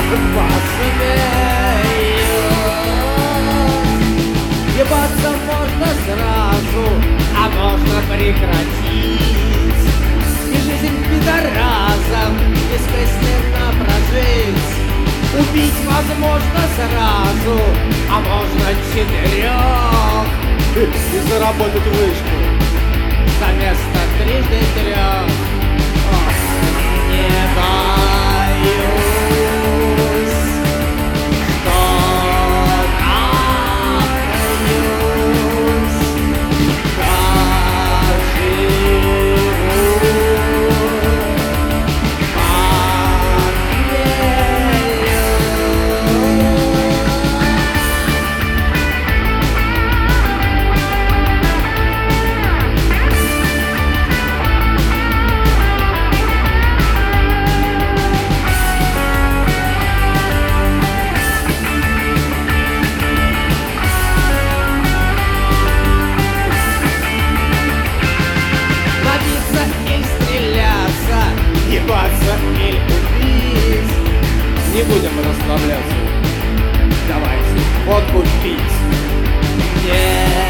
посмеюсь. Ебаться можно сразу, а можно прекратить. И жизнь пидоразом бессмысленно прожить. Убить возможно сразу, а можно 4. И заработать вышку За место 3 3. Не боюсь, что напьюсь, ебаться или убить. Не будем расслабляться. Давайте водку пить. Не